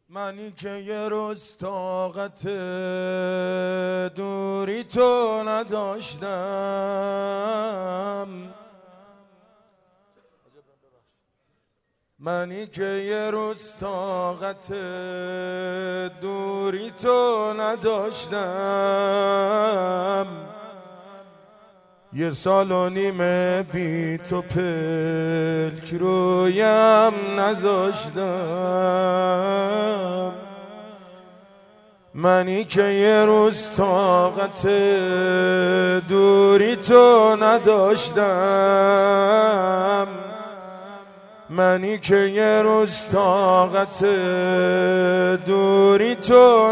منی که یه روز طاقت دوری تو نداشتم، منی که یه روز طاقت دوری تو نداشتم، 1 سال و نیم بی تو پلک رویم نذاشتم، منی که یه روز طاقت دوری تو نداشتم، منی که یه روز طاقت دوری تو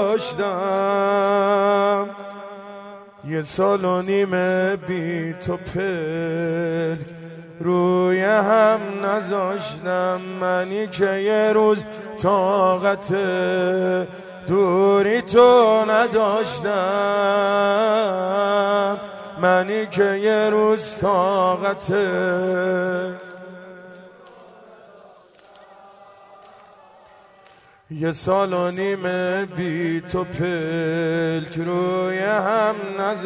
نداشتم، 1 سال و نیم بی تو پلک روی هم نذاشتم، منی که یه روز طاقت دوری تو نداشتم، منی که یه روز طاقت 1 سال و نیم بی تو پلک روی هم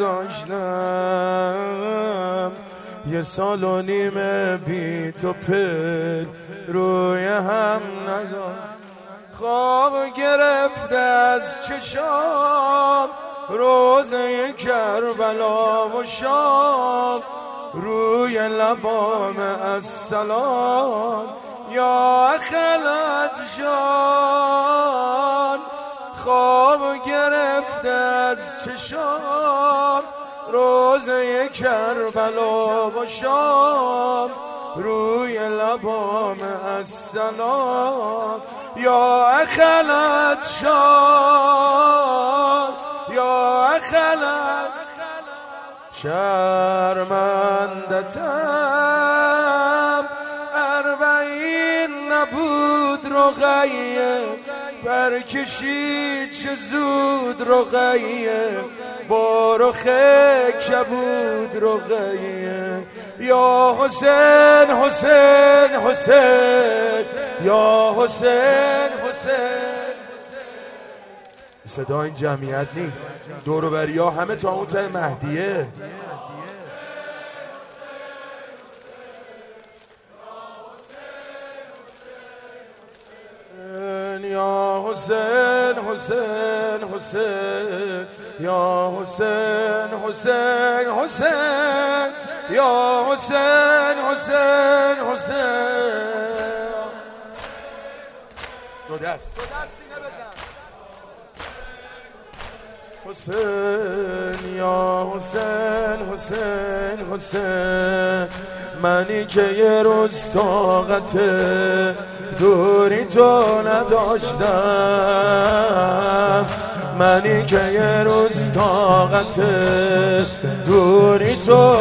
نذاشتم، 1 سال و نیم بی تو پلک روی هم نذاشتم، خواب گرفته از چشام روزه کربلا و شام، روی لبام السلام یا خلعت جان، خواب گرفته از چشام روزه کربلا و شام، روی لبام السلام یا خلعت جان، یا خلعت شرمندتم، 40 نبود رقیه، برکشید چه زود رقیه، با رخ کبود رقیه، یا حسین حسین حسین، یا حسین حسین. صدا این جمعیت نی، دور و بریا همه تا اون ته مهدیه. یا حسین حسین حسین، یا حسین حسین حسین، یا حسین حسین حسین. دو دست سینه بزن. حسین یا حسین حسین حسین، منی که یه روز طاقت دوری تو نداشتم، منی که یه روز طاقت دوری تو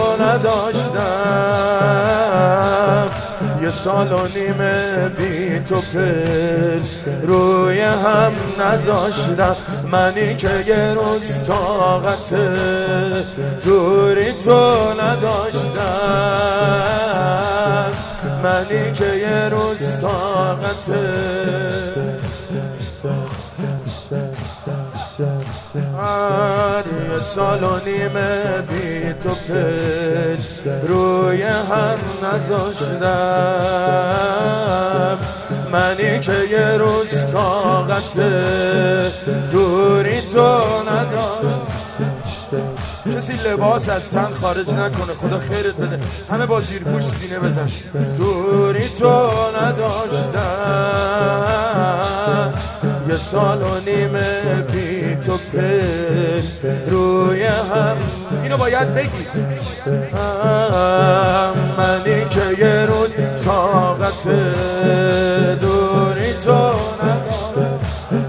نداشتم، 1 سال و نیم بی تو پل روی هم نذاشتم، منی که یه روز طاقت دوری تو نداشتم، منی که یه روز طاقت 1 سال و نیم بی تو پل روی هم نذاشتم، منی که یه روز طاقت دوری تو نداشتم. کسی لباس از تن خارج نکنه، خدا خیرت بده، همه با زیرپوش سینه بزن. دوری تو نداشتم، 1 سال و نیم بی تو پل روی هم. اینو باید بگی. منی که یه روز طاقت دوری تو نداشتم،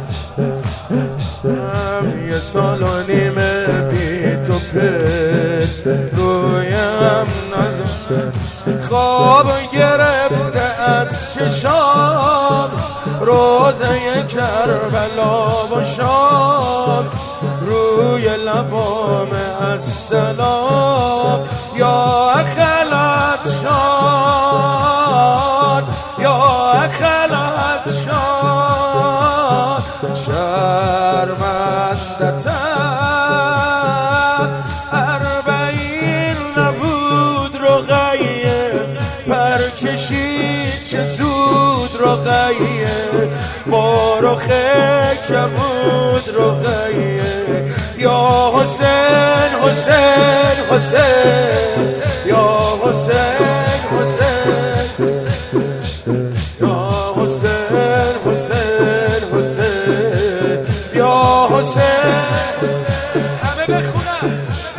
1 سال و نیم بی تو پل رویم نذاشتم، خواب گرفته از چشام روزه کربلا و شام، روی لبام السلام یا خلعت شان، یا خلعت شان. شرمندتم. 40 نبود رقیه، پر کشید چه زود رقیه، با رخ کبود رقیه. یا حسین حسین حسین، یا حسین حسین، یا حسین حسین حسین، یا حسین. همه بخونن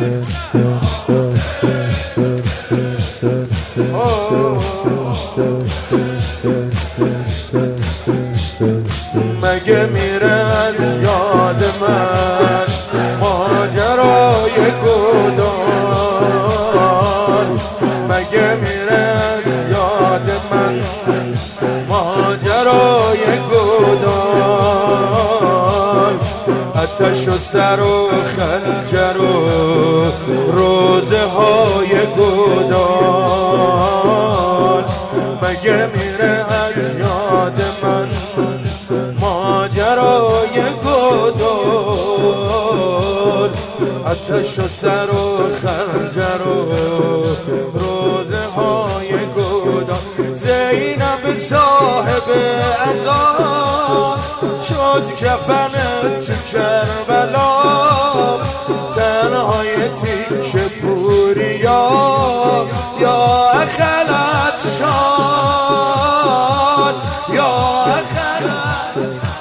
مگه میره از یاد من ماجرای گودال، مگه میره از یاد من ماجرای گودال. آتش و سر و خنجر و روزه های گودال، مگه میره از یاد من ماجرای گودال. آتش و سر و خنجر و روزه های گودال. زینب صاحب عذاب شد کفن تو کربلا، تنهای تیک پوریا یا خلت شان، یا خلت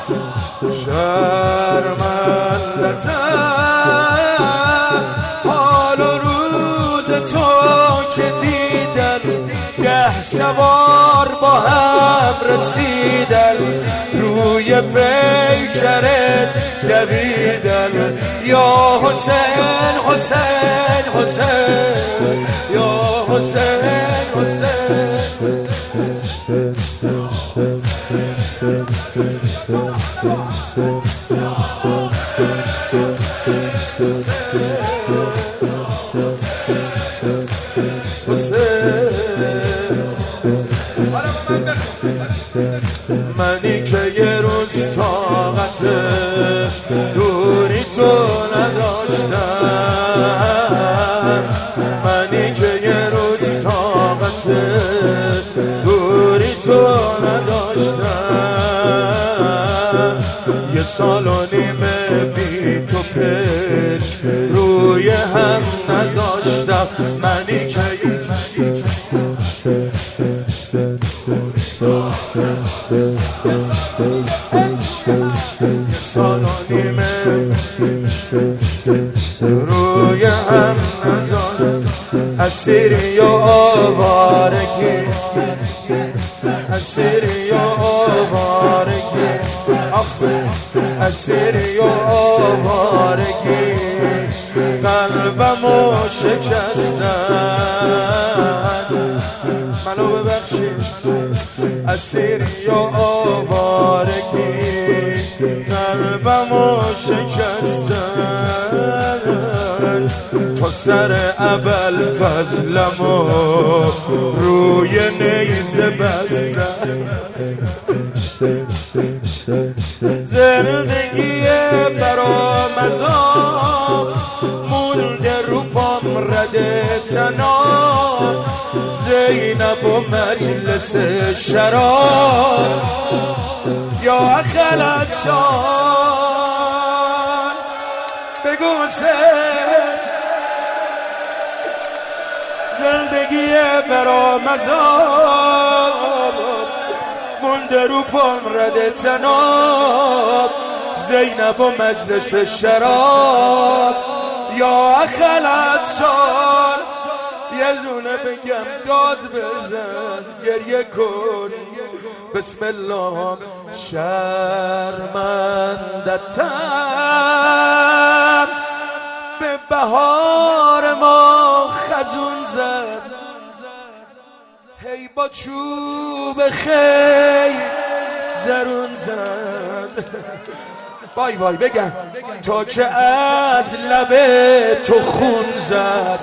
شرمندتم. حال و روز تو که دیدن 10 سوار با هم رسیدن، روی پیکرت دویدن. یا حسین حسین حسین، یا حسین حسین. منی که یه روز طاقت دوری تو نداشتم، منی که یه روز طاقت دوری تو نداشتم. 1 سال و نیمه بی تو پشت روی هم نذاشتم. منی که سال و نیمه روی هم نذاشتم. اسیری و آوارگی، اسیری و آوارگی، اسیری و آوارگی، قلبمو شکستن. منو ببخشید. اسیری و آوارگی، قلبمو شکستن. تو سر ابوالفضلمو روی نیزه بستن. زندگی برآمزان مونده رو پام رده تنام. زینب و مجلس شراب یا خلت شان. بگو زندگی برآمزان مونده رو پام رده تناب. زینب و مجلس شراب یا خلت شان. یه دونه بگم داد بزن گریه کن بسم الله. شرمندتم به بهار ما خزون زد، هی با چوب خی زرون زد. وای وای بگم تا که از لبه تو خون زد.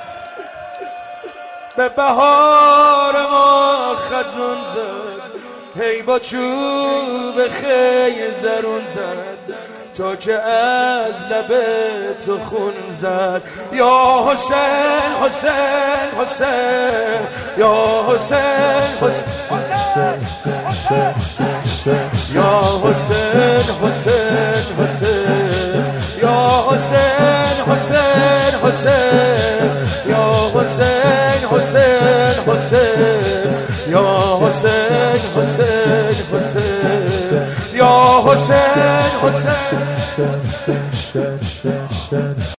به بهار ما خزون زد، هی با چوب خیلی زرون زد تا که از لب تو خون زد. یا حسین حسین حسین یا حسین حسین یا حسین حسین حسین یا حسین حسین حسین یا حسین حسین حسین یا حسین حسین حسین یا حسین حسین